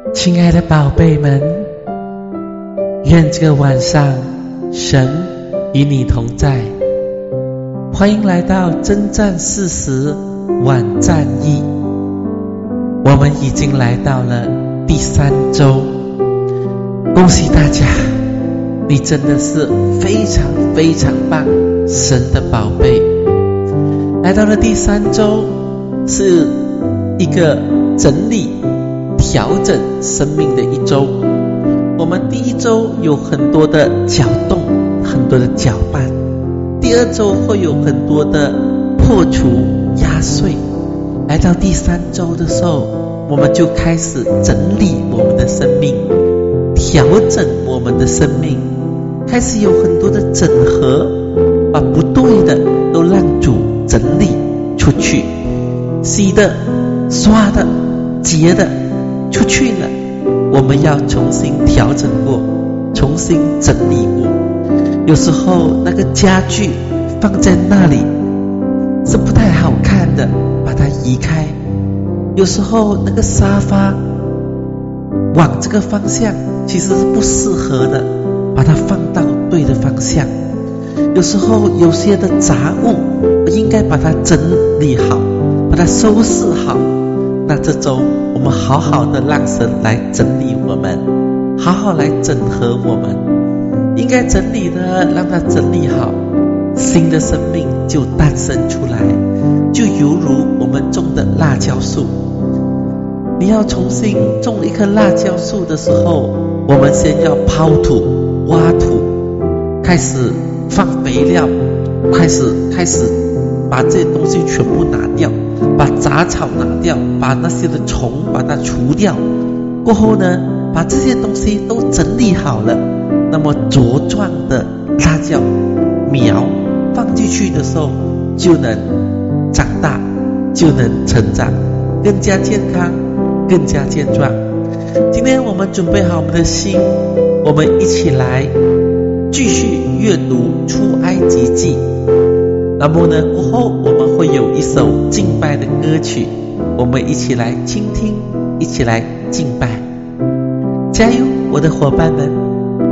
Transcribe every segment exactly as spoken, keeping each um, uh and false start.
亲爱的宝贝们，愿这个晚上神与你同在。欢迎来到征战四十晚战役。我们已经来到了第三周，恭喜大家，你真的是非常非常棒，神的宝贝。来到了第三周，是一个整理调整生命的一周。我们第一周有很多的搅动，很多的搅拌，第二周会有很多的破除压碎。来到第三周的时候，我们就开始整理我们的生命，调整我们的生命，开始有很多的整合，把不对的都让主整理出去，洗的、刷的、洁的出去了，我们要重新调整过，重新整理过。有时候那个家具放在那里是不太好看的，把它移开。有时候那个沙发往这个方向其实是不适合的，把它放到对的方向。有时候有些的杂物应该把它整理好，把它收拾好。那这周我们好好的让神来整理我们，好好来整合我们，应该整理的让它整理好，新的生命就诞生出来，就犹如我们种的辣椒树。你要重新种一棵辣椒树的时候，我们先要刨土、挖土，开始放肥料，开始开始把这些东西全部拿掉，把杂草拿掉，把那些的虫把它除掉。过后呢，把这些东西都整理好了，那么茁壮的辣椒苗放进去的时候，就能长大，就能成长，更加健康，更加健壮。今天我们准备好我们的心，我们一起来继续阅读出埃及记。那么呢，过后我们会有一首敬拜的歌曲，我们一起来倾听，一起来敬拜。加油，我的伙伴们！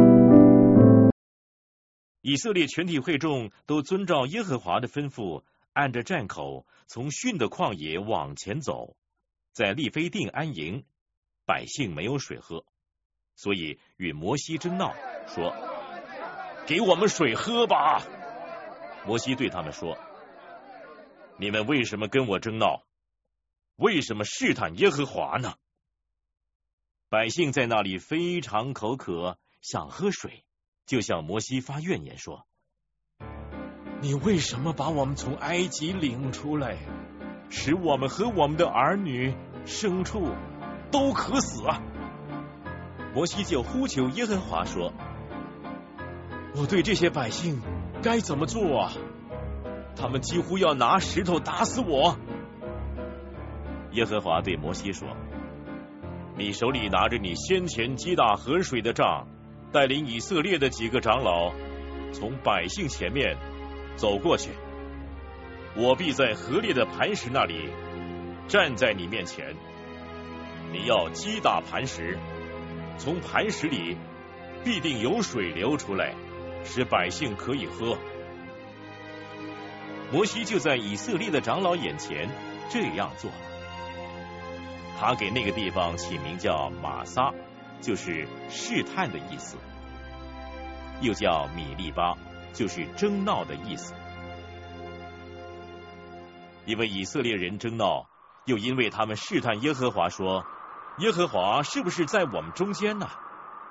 以色列全体会众都遵照耶和华的吩咐，按着站口从逊的旷野往前走，在利非定安营。百姓没有水喝，所以与摩西争闹，说：给我们水喝吧。摩西对他们说：你们为什么跟我争闹？为什么试探耶和华呢？百姓在那里非常口渴，想喝水，就向摩西发怨言说：你为什么把我们从埃及领出来，使我们和我们的儿女、牲畜都渴死啊？摩西就呼求耶和华说：我对这些百姓该怎么做啊？他们几乎要拿石头打死我。耶和华对摩西说：你手里拿着你先前击打河水的杖，带领以色列的几个长老从百姓前面走过去，我必在河裂的磐石那里站在你面前。你要击打磐石，从磐石里必定有水流出来，使百姓可以喝。摩西就在以色列的长老眼前这样做了。他给那个地方起名叫玛撒，就是试探的意思，又叫米利巴，就是争闹的意思。因为以色列人争闹，又因为他们试探耶和华说：耶和华是不是在我们中间呢？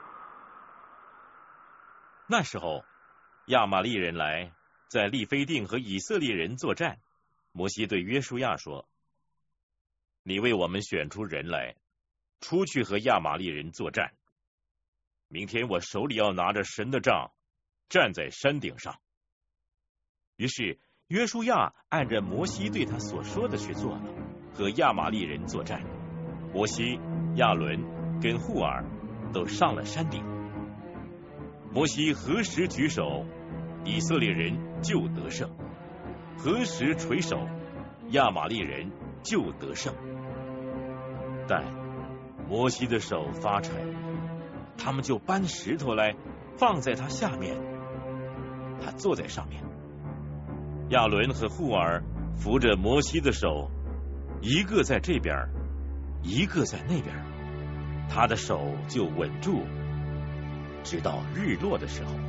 那时候亚玛利人来，在利非定和以色列人作战。摩西对约书亚说：你为我们选出人来，出去和亚玛利人作战。明天我手里要拿着神的杖，站在山顶上。于是约书亚按着摩西对他所说的去做了，和亚玛利人作战。摩西、亚伦跟户尔都上了山顶。摩西何时举手，以色列人就得胜；何时垂手，亚玛利人就得胜。但摩西的手发沉，他们就搬石头来放在他下面，他坐在上面。亚伦和户尔扶着摩西的手，一个在这边，一个在那边，他的手就稳住，直到日落的时候。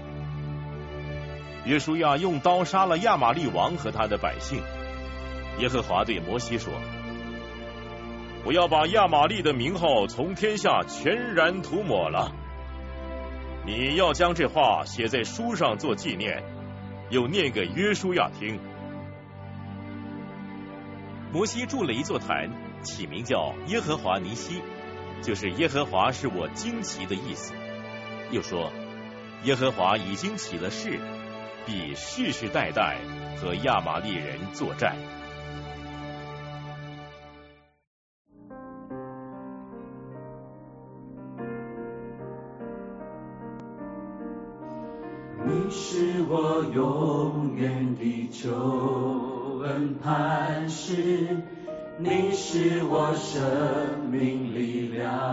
约书亚用刀杀了亚玛力王和他的百姓。耶和华对摩西说：我要把亚玛力的名号从天下全然涂抹了。你要将这话写在书上做纪念，又念给约书亚听。摩西筑了一座坛，起名叫耶和华尼西，就是耶和华是我旌旗的意思。又说，耶和华已经起了誓，必世世代代和亚玛力人作战。 你是我永远的救恩磐石，你是我生命力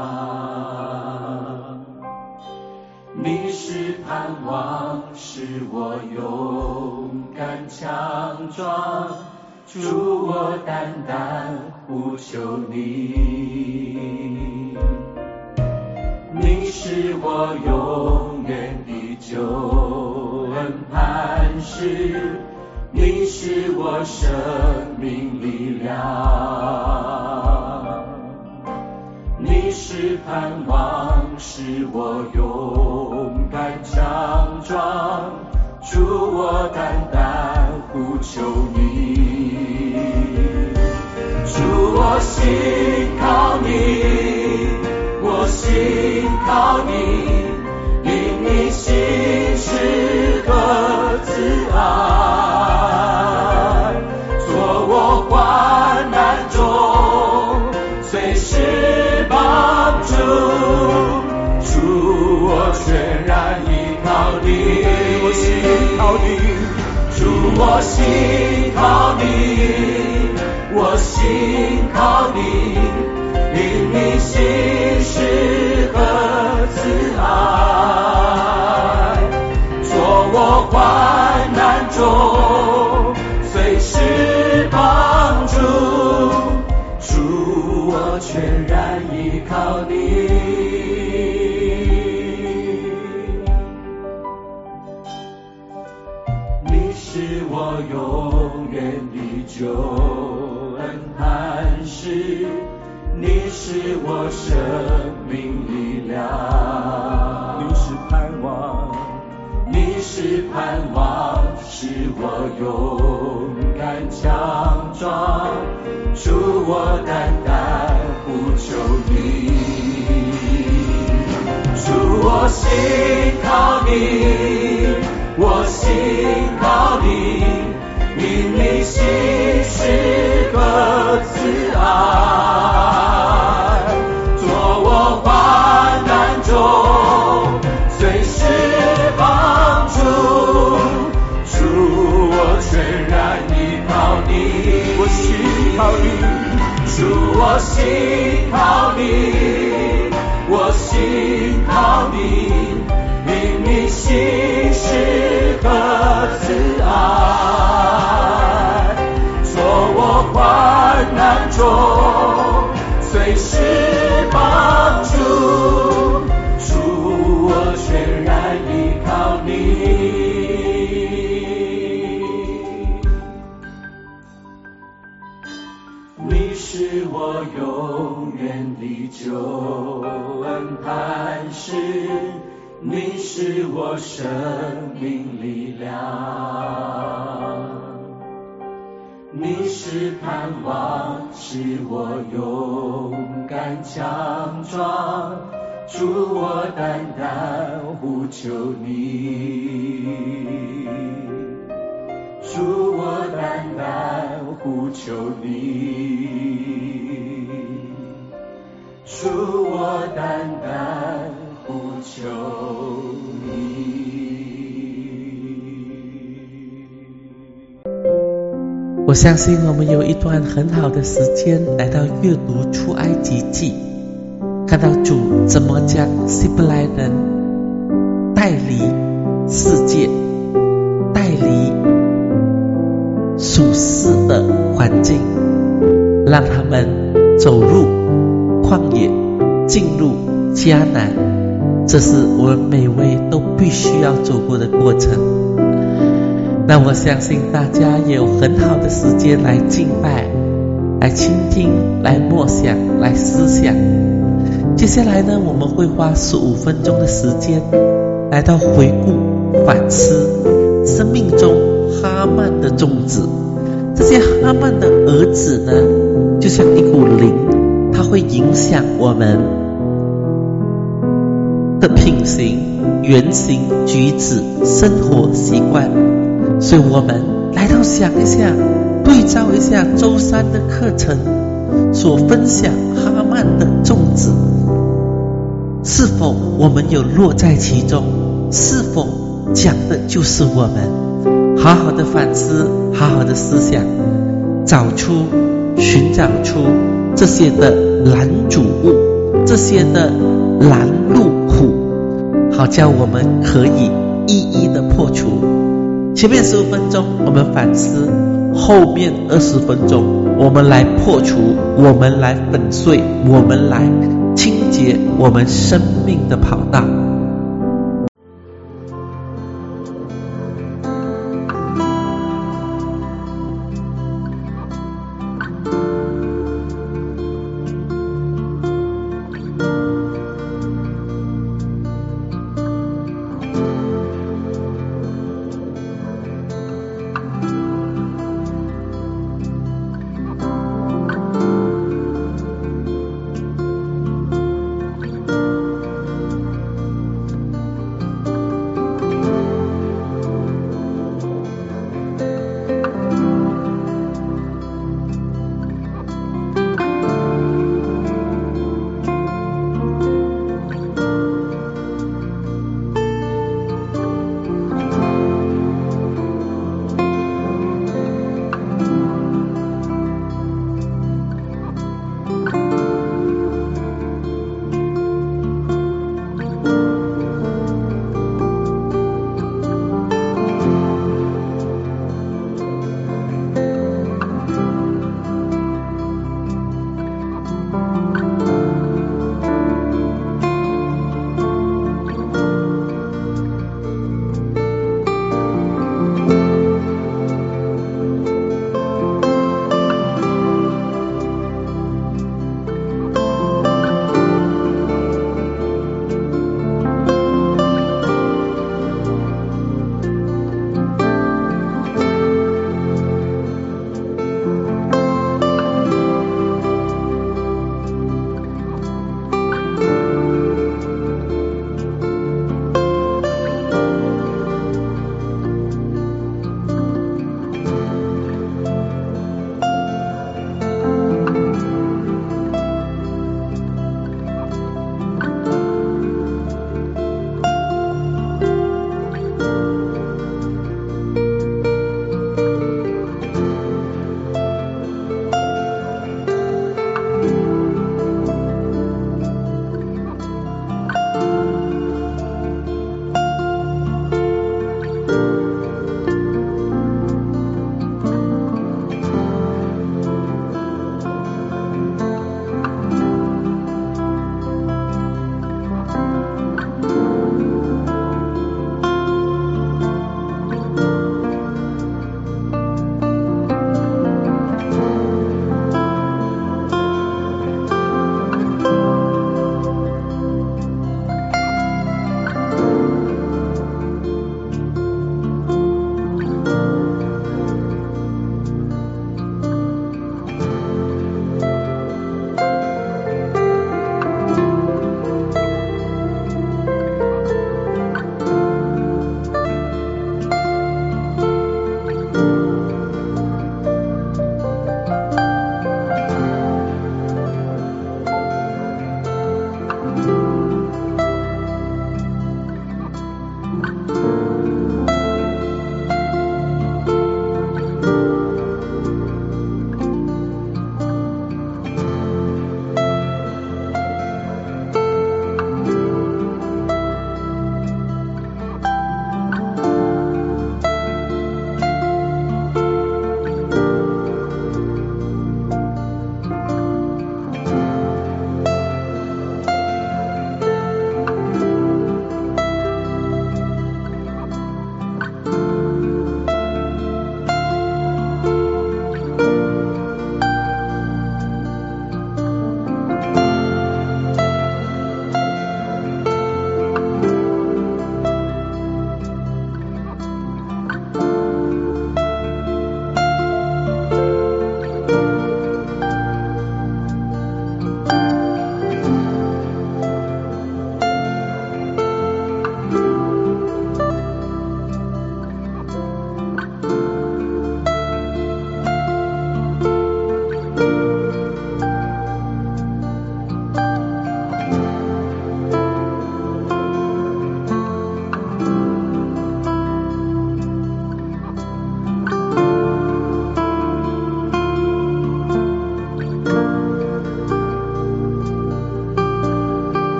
量，你是盼望，是我勇敢强壮，主我单单呼求你，你是我永远的救恩磐石，你是我生命力量，你是盼望，是我勇敢强壮，主我单单呼求你，主我信靠你，我信靠你，因你心是何慈爱，做我患难中随时帮助，主我全然依靠你，我信靠你，主我信靠你，我信靠你，因你心是何慈爱，做我患难中随时帮助，主我全然依靠你，你是我永远的救恩磐石，你是我生命力量，你是盼望，你是盼望，是我勇敢强壮，主我单单呼求你，主我信靠你，我信靠你，因你心是何慈爱，做我患难中随时帮助，主我全然依靠你，我信靠你，主我信靠你，我信靠你，因你心是何慈爱，做我患难中随时帮助，主我全然依靠你，你是我永远的救恩磐石，你是我生命力量，你是盼望，是我勇敢强壮，主我单单呼求你，主我单单呼求你，主我单单呼求你。 我相信我们有一段很好的时间来到阅读出埃及记， 看到主怎么将希伯来人带离世界，带离属世的环境，让他们走入旷野，进入迦南，这是我们每位都必须要走过的过程。那我相信大家也有很好的时间来敬拜，来倾听，来默想，来思想。接下来呢，我们会花十五分钟的时间来到回顾反思生命中哈曼的种子。这些哈曼的儿子呢，就像一股灵，它会影响我们的品行、言行举止、生活习惯。所以我们来到想一下，对照一下周三的课程所分享哈曼的种子，是否我们有落在其中？是否讲的就是我们？好好的反思，好好的思想，找出寻找出这些的拦阻物，这些的拦路虎，好叫我们可以一一的破除。前面十五分钟我们反思，后面二十分钟我们来破除，我们来粉碎，我们来清洁我们生命的跑道。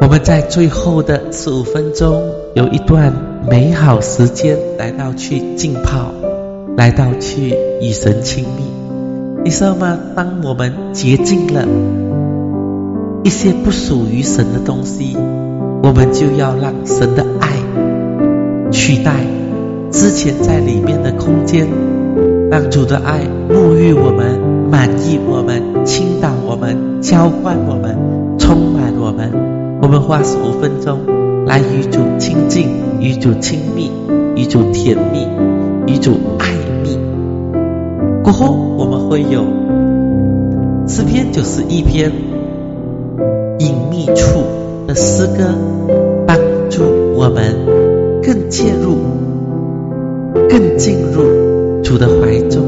我们在最后的十五分钟有一段美好时间，来到去浸泡，来到去与神亲密。你知道吗？当我们洁净了一些不属于神的东西，我们就要让神的爱取代之前在里面的空间，让主的爱沐浴我们，满意我们，倾倒我们，浇灌我们，充满我们。我们花十五分钟来与主亲近，与主亲密，与主甜蜜，与主爱密。过后我们会有诗篇九十一篇隐秘处的诗歌，帮助我们更介入，更进入主的怀中。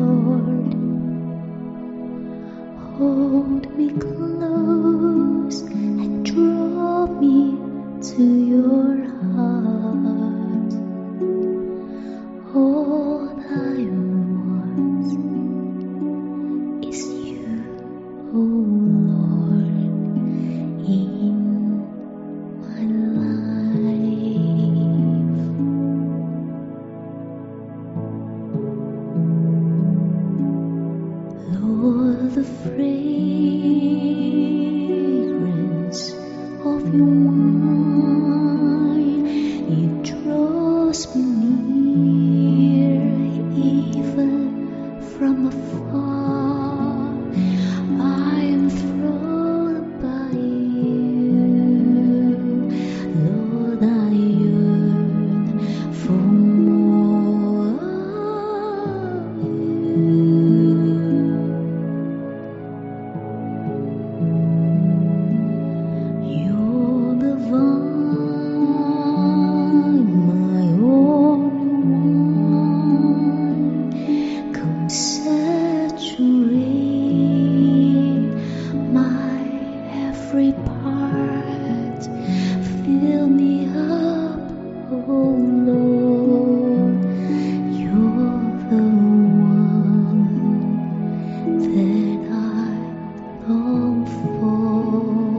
Hold me close the fragrance of your wine, it draws me near, even from afar. I am thrown by you, Lord. I yearn for more of you. You're the vine, my only one. Come saturate my every part. Fill me up, oh Lord. You're the one that I long for.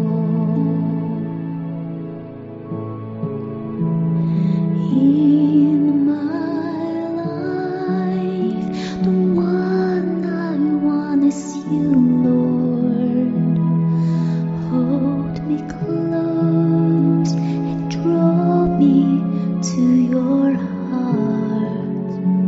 In my life, the one I want is you, Lord. Hold me close and draw me to your heart.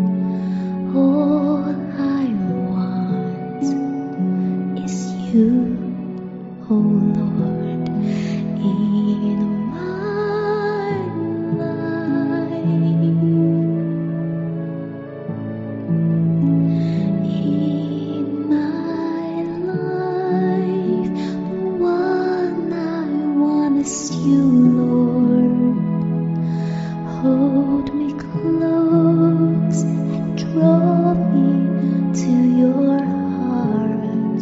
All I want is you, oh Lord, in my life. In my life, the one I want is you, Lord. Hold me close and draw me to your heart.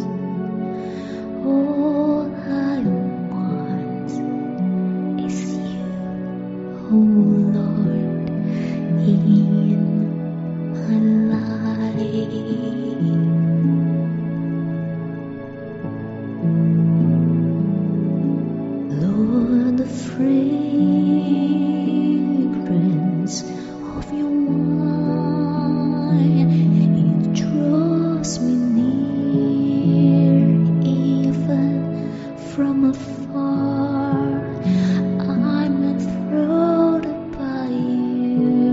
All I want is you, oh Lord, in my life. Lord, the fragrance of your wine, it draws me near, even from afar. I'm enthralled by you,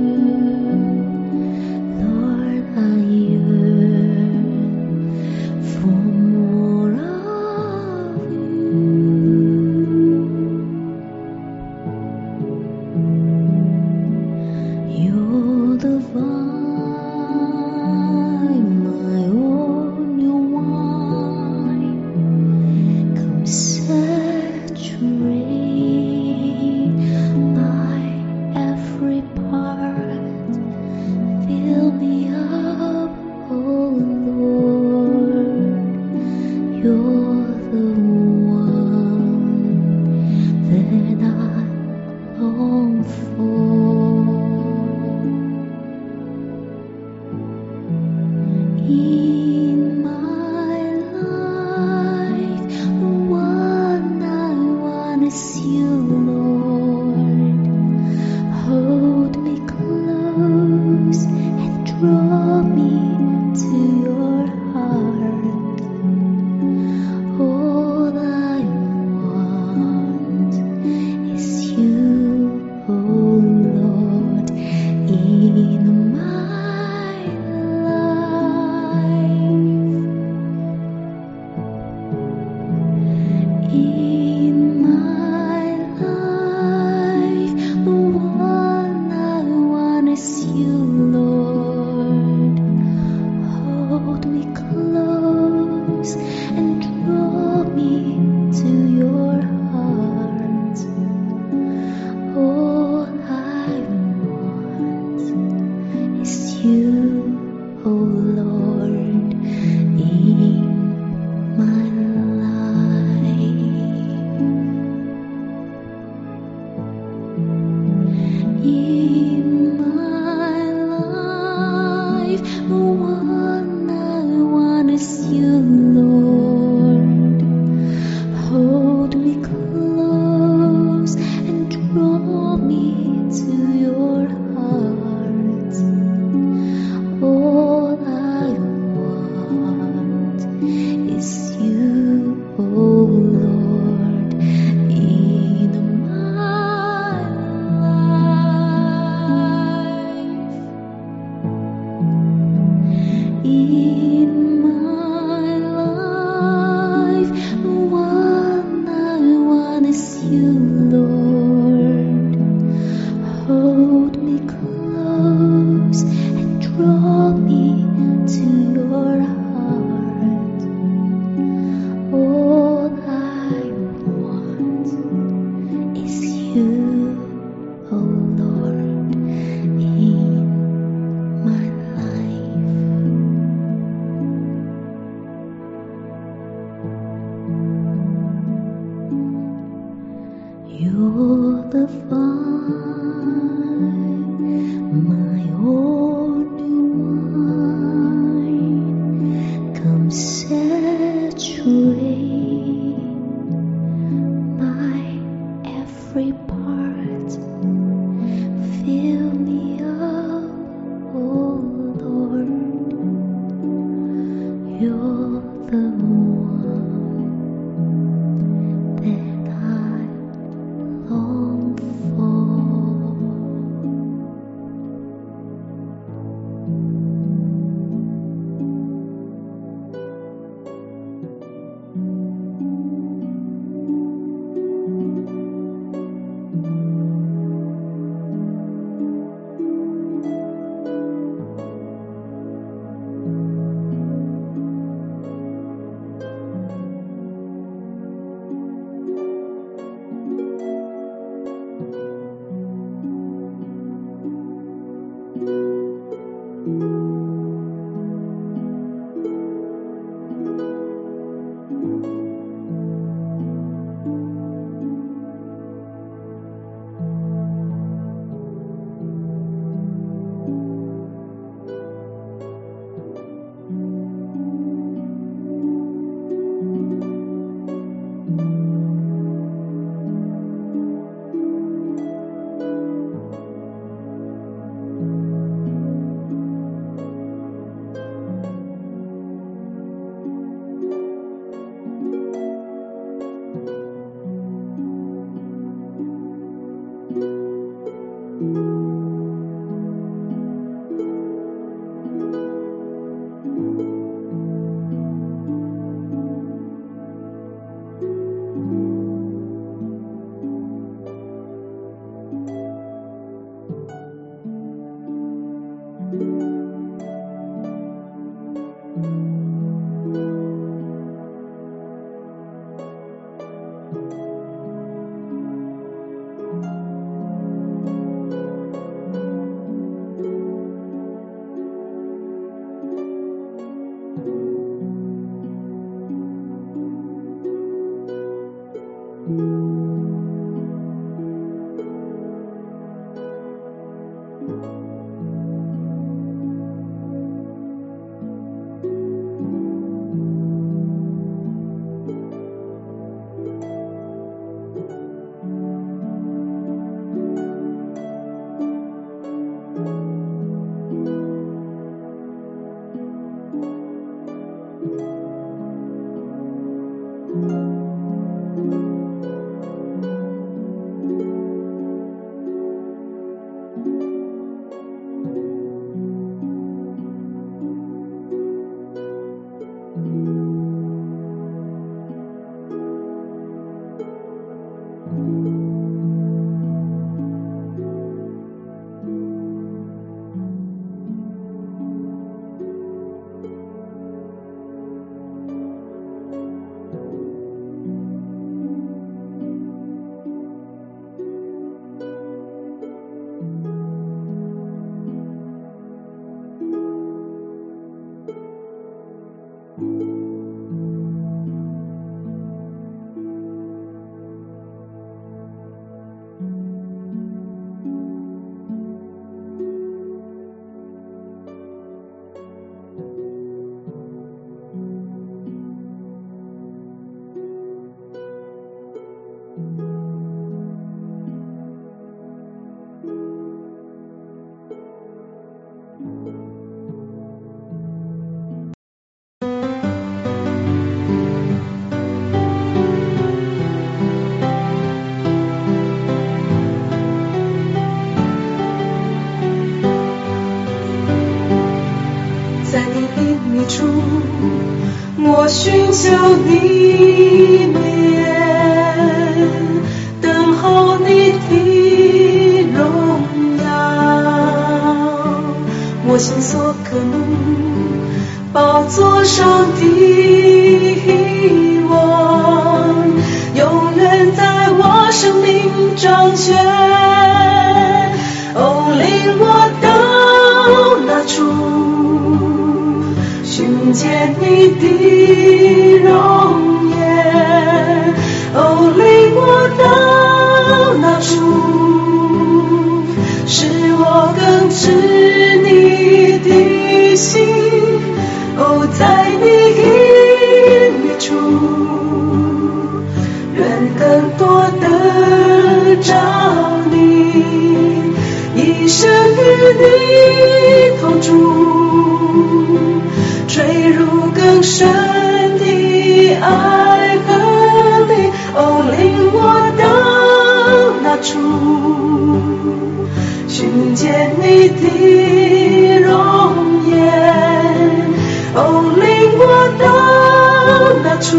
Lord. I yearn for more of you. You're the vine, my only wine. Come saturate my every part. Fill me up, oh Lord. You're the one that I long for. In my life, the one I want is you, Lord. Hold me close and draw me to your heart. All I want is you, oh Lord, in my life. In my life, the one I want is you, Lord. In my life, the one I want is you, Lord. Hold me close and draw me to your heart. All I want is you, oh Lord, in my life. You're the vine, my only wine. Come saturate my every part. Fill me up, oh Lord. You're the one that I long for. 我寻求你面，等候你的荣耀。我心所渴慕，宝座上的王，永远在我生命掌权。哦，领我到那处，寻见你的容颜。哦，领我到那处，使我更知你的心。哦，在你隐秘处，愿更多的找你，一生与你同住，坠入更深的爱河里。哦，领我到那处，寻见你的容颜。哦，领我到那处，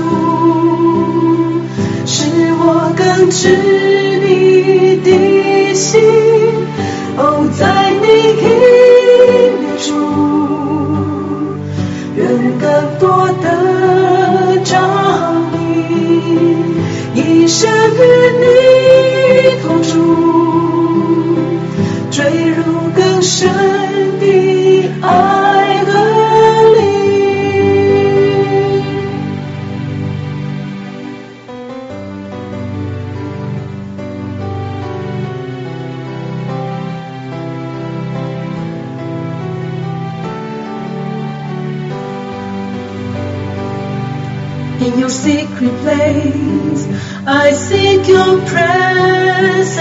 使我更知你的心。哦，在你隐秘处，愿更多的找你，一生与你同住，坠入更深的爱河里。In your secret place, I seek your presence.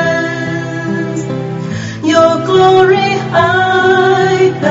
Your glory hide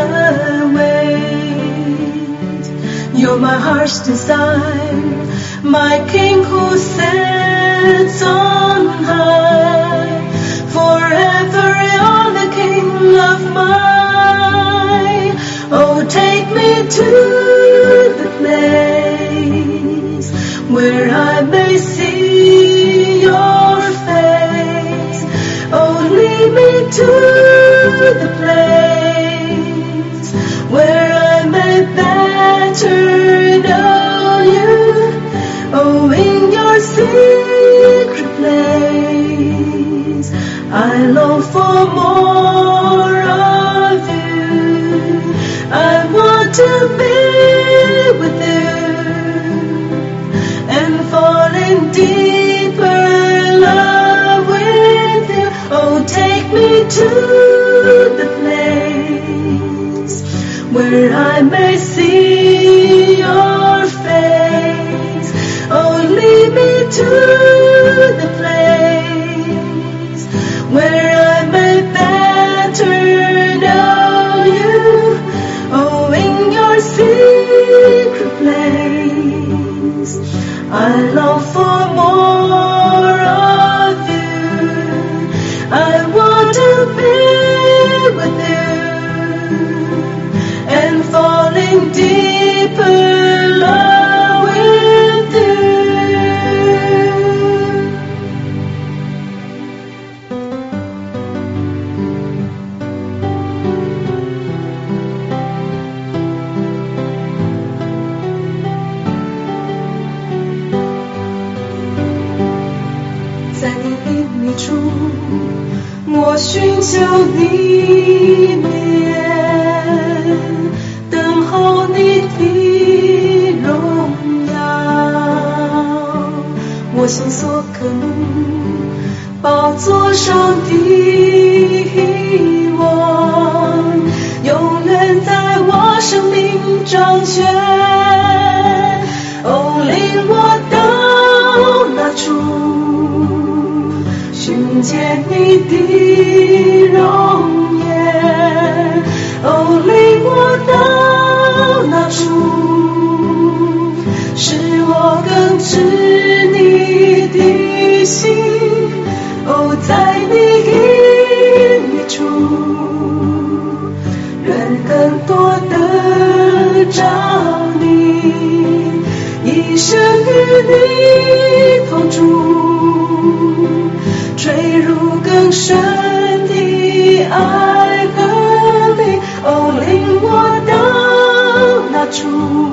away. You're my heart's desire, my King who sits on high. Forever you're the King of mine. Oh, take me to the place where I may see your face. Oh, lead me to the place where I may better know you. Oh, in your secret place, I long for more of you. I want to be with you and fall in deeper love with you. Oh, take me to the place where I may see your face. Oh, lead me to the place where I may better know you. Oh, in your secret place, I long for more of you. I want to be with you and fall in deeper love with you.我寻求你面，等候你的荣耀。我心所渴慕，宝座上的王，永远在我生命掌权。哦，领我到那处，寻见你的容颜。哦，领我到那处，使我更知你的心。哦，在你隐秘处，愿更多的找你， 生与你同住，坠入更深的爱河里，哦，领我到那处，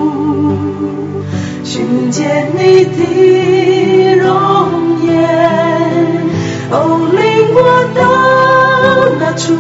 寻见你的容颜，哦，领我到那处，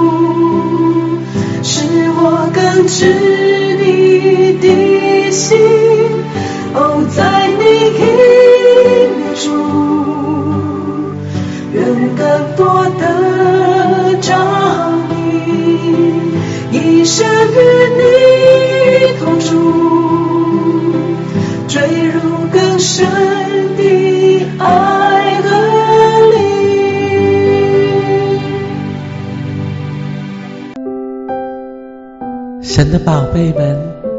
使我更知你的心，哦，在你隐秘处，愿更多的照你，一生与你同住，坠入更深的爱河里。 神的宝贝们，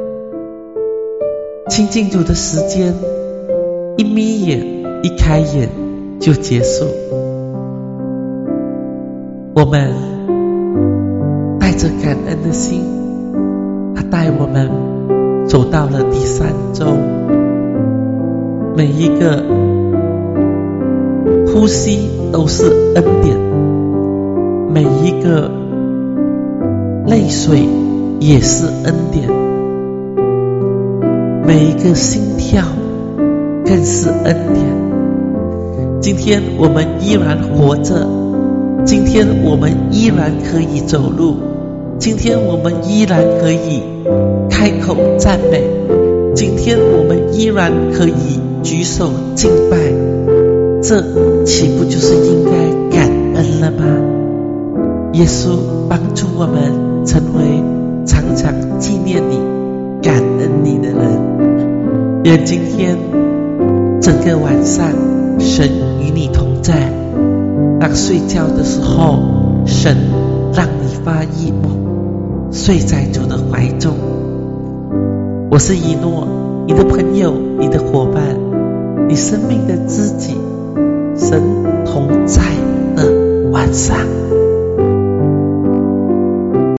亲近主的时间一眯眼一开眼就结束，我们带着感恩的心，他带我们走到了第三周，每一个呼吸都是恩典，每一个泪水也是恩典，每一个心跳更是恩典。今天我们依然活着，今天我们依然可以走路，今天我们依然可以开口赞美，今天我们依然可以举手敬拜，这岂不就是应该感恩了吗？耶稣帮助我们成为常常纪念你、感恩你的人。愿今天整个晚上神与你同在，当睡觉的时候神让你发异梦，睡在主的怀中。我是以诺，你的朋友，你的伙伴，你生命的知己，神同在的晚上。